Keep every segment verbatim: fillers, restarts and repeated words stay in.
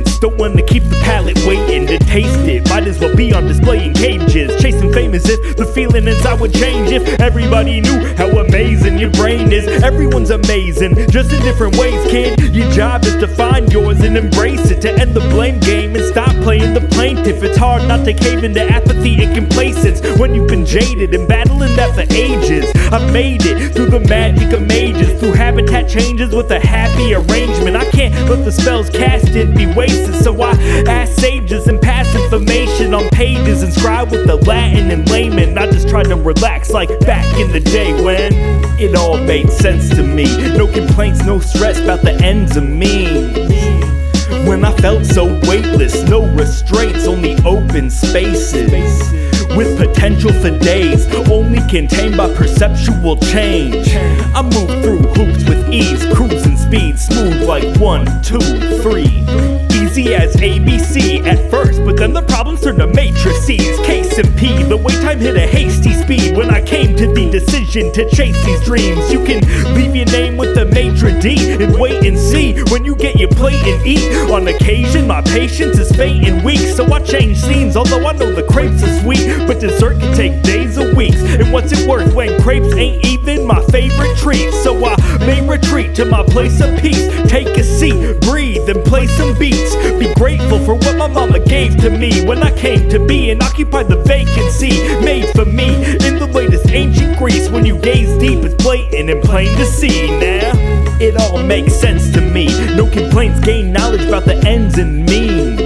patience. Don't wanna keep the palate waiting to taste it. Might as well be on display in cages, chasing fame as if the feeling inside would change. If everybody knew how amazing your brain is. Everyone's amazing, just in different ways, kid. Your job is to find yours and embrace it. To end the blame game and stop playing the plaintiff. It's hard not to cave into apathy and complacence when you've been jaded and battling that for ages. I've made it through the magic of mages, through habitat changes with a happy arrangement. I can't let the spells casted be wasted, so I ask sages and pass information on pages, and scribe with the Latin and layman. I just try to relax like back in the day when it all made sense to me. No complaints, no stress about the ends of me. When I felt so weightless, no restraints, only open spaces with potential for days, only contained by perceptual change. I move through hoops with ease, cruising speed, smooth like one, two, three. Easy as A B C at first, but then the problems turned to matrices. Case and P, the wait time hit a hasty speed when I came to the decision to chase these dreams. You can leave your name with the maitre d' and wait and see when you get your plate and eat. On occasion, my patience is faint and weak, so I change scenes, although I know the crepes are sweet. But dessert can take days or weeks, and what's it worth when crepes ain't even my favorite treat? So I may retreat to my place of peace, take a seat, breathe, and play some beats. Be grateful for what my mama gave to me when I came to be and occupy the vacancy made for me in the latest ancient Greece. When you gaze deep, it's blatant and plain to see. Now it all makes sense to me. No complaints, gain knowledge about the ends and means.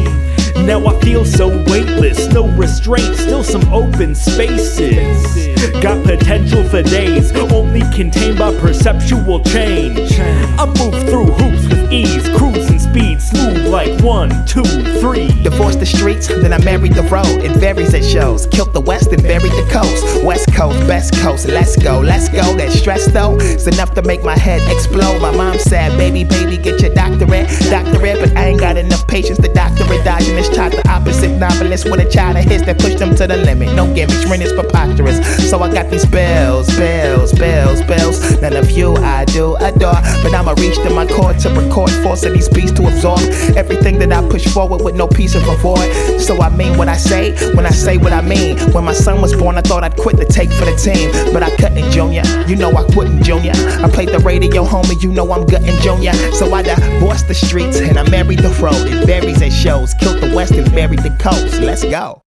Now I feel so weightless, no restraints, still some open spaces. Got potential for days, only contained by perceptual change. I move through hoops with ease, cruising speed, smooth like one, two, three. Divorced the streets, then I married the road. It varies at shows. Killed the west and buried the coast. West coast, best coast, let's go, let's go. That stress though, it's enough to make my head explode. My mom said, baby, baby, get your doctorate, doctorate. But I ain't got enough patience to doctorate. Dodging this child, the opposite novelist with a child of his that pushed them to the limit. No gimmicks, rent is preposterous. So I got these bills, bills, bills, bills. None of you I do adore, but I'ma reach to my core to record, force of these beats to absorb everything that I push forward with no piece of reward. So I mean what I say, when I say what I mean. When my son was born, I thought I'd quit the take for the team, but I couldn't, Junior. You know I wouldn't, Junior. I played the radio, homie, you know I'm gutting, Junior. So I divorced the streets and I married the road. It varies at shows. Killed the west and buried the coast. Let's go.